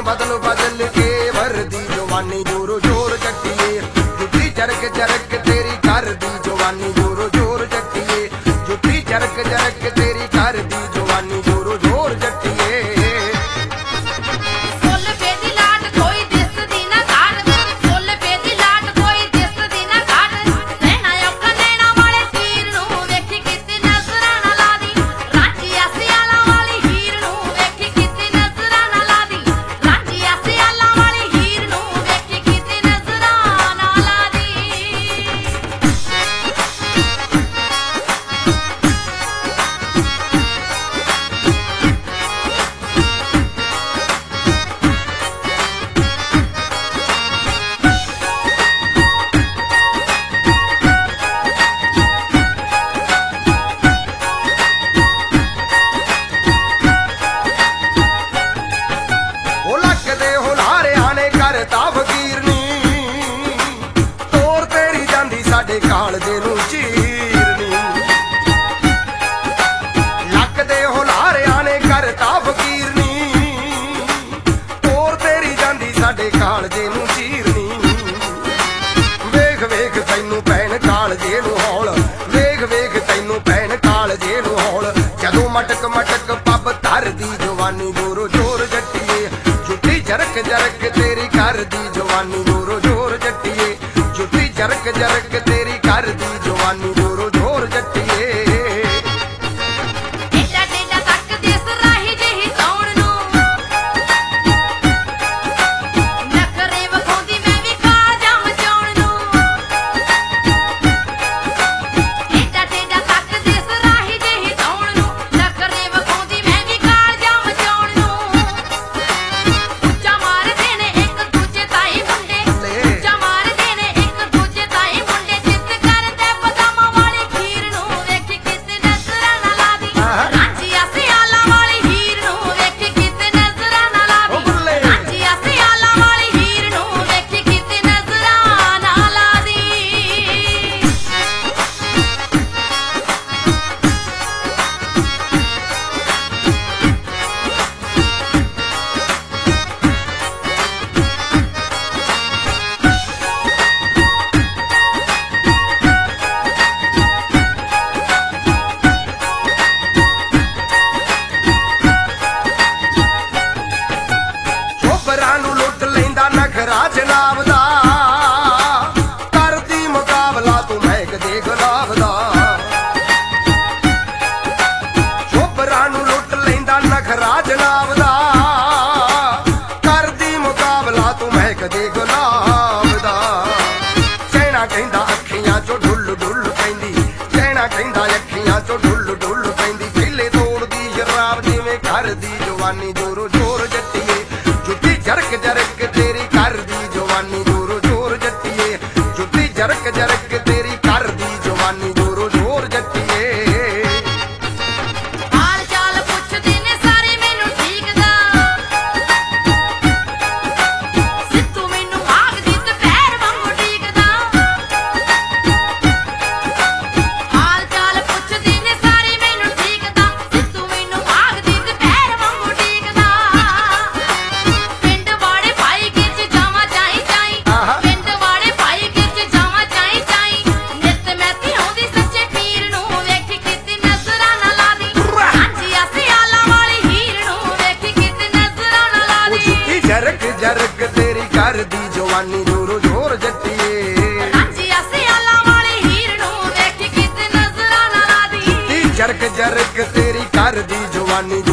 बदल बदल के भरदी जवानी जोरो जोर जट्टिए जुटी चरक चरक तेरी कर दी जवानी जोरो जोर जट्टिए जुटी चरक चरक तेरी कर दी जवानी जोरो जोर जट्टिए कालजे नूं चीरनी लकदे हुलारियां ने करता फकीरनी तोर तेरी जांदी साडे कालजे नूं चीरनी वेख वेख तैनूं भैण कालजे नूं हौल वेख वेख तैनूं भैण कालजे नूं हौल जदों मटक मटक पब धरदी जवानी जोरो जोर जट्टिए जुटी जरक जरक तेरी कर दी जवानी जोरो जोर जट्टिए जुटी जरक जरक तेरी कर दी जवानी जोरो जोर जट्टिए जनाब दा करदी मुकाबला तू महक दे गुलाब दा शोभरा नूं लुट लैंदा नखरा जनाब दा करदी मुकाबला तू महक दे गुलाब दा कहना कहंदा अखियां चों ढुल ढुल पैंदी कहना कहंदा अखियां चों ढुल ढुल पैंदी पहले तोड़दी शराब जिवें करदी जवानी जोरो जोर जट्टिए जुटी जरक जरक तेरी कर दी जवानी जोरो जोर जट्टिए जुटी जरक जरक तेरी कर दी जवानी जोरो जोर जट्टिए हाल चाल पुछदे ने सारे मैनू ठीक दा सिद्धू मैनू आखदी ते पैर वांगू ठीक दा हाल चाल पुछदे ने सारे मैनू ठीक दा सिद्धू मैनू आखदी ते पैर वांगू ठीक दा पिंड वाड़े भाई गिच जावा चाई चाई पिंड वाड़े भाई गिच जावा चाई चाई नित मैं ती आउंदी सच्चे पीर नूं वेखी किते नज़रां ना ला दी हांजी सियाला वाली हीर नूं वेखी किते नज़रां ना ला दी जुटी जरक जरक तेरी कर दी जवानी जोरो जोर जट्टिए हांजी सियाला वाली हीर नूं वेखी किते नज़रां ना ला दी जुटी जरक जरक तेरी कर दी जवानी